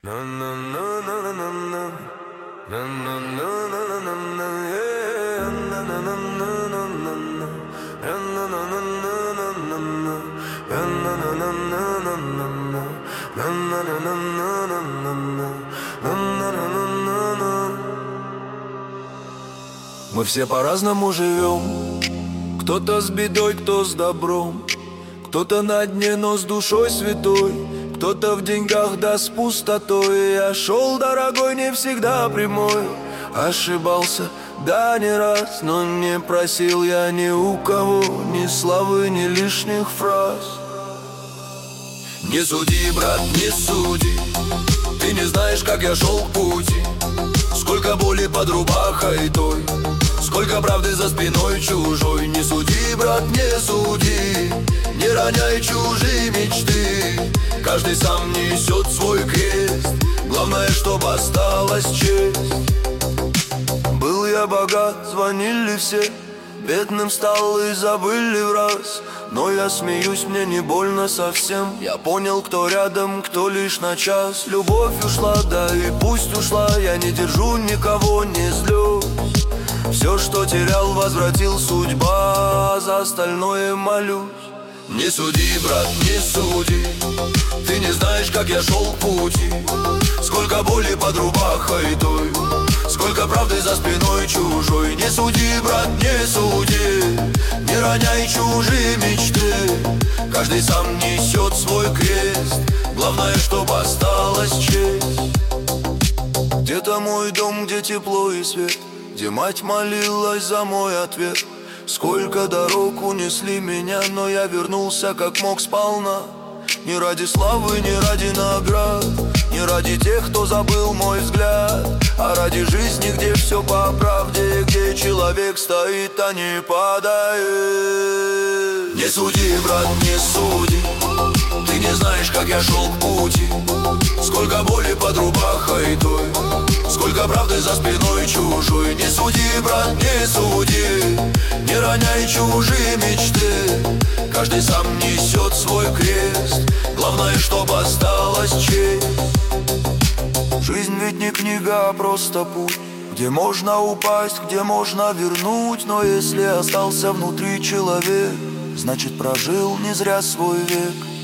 Мы все по-разному живем. Кто-то с бедой, кто с добром. Кто-то на дне, но с душой святой. Кто-то в деньгах, да с пустотой. Я шел дорогой, не всегда прямой. Ошибался, да не раз, но не просил я ни у кого ни славы, ни лишних фраз. Не суди, брат, не суди. Ты не знаешь, как я шел к пути. Сколько боли под рубахой той, сколько правды за спиной чужой. Не суди, брат, не суди. Не роняй чужие мечты. Каждый сам несет свой крест. Главное, чтоб осталась честь. Был я богат, звонили все. Бедным стал и забыли в раз. Но я смеюсь, мне не больно совсем. Я понял, кто рядом, кто лишь на час. Любовь ушла, да и пусть ушла. Я не держу никого, не злюсь. Все, что терял, возвратил судьба. За остальное молюсь. Не суди, брат, не суди. Ты не знаешь, как я шел к пути. Сколько боли под рубахой той, сколько правды за спиной чужой. Не суди, брат, не суди. Не роняй чужие мечты. Каждый сам несет свой крест. Главное, чтоб осталась честь. Где-то мой дом, где тепло и свет, где мать молилась за мой ответ. Сколько дорог унесли меня, но я вернулся как мог сполна. Не ради славы, не ради наград, не ради тех, кто забыл мой взгляд, а ради жизни, где все по правде, где человек стоит, а не падает. Не суди, брат, не суди. Ты не знаешь, как я шел к пути. Сколько боли под рубахой той, сколько правды за спиной чужой. Не суди, брат, не суди. Не роняй чужие мечты. Каждый сам несет свой крест. Главное, чтоб осталась честь. Жизнь ведь не книга, а просто путь, где можно упасть, где можно вернуть. Но если остался внутри человек, значит прожил не зря свой век.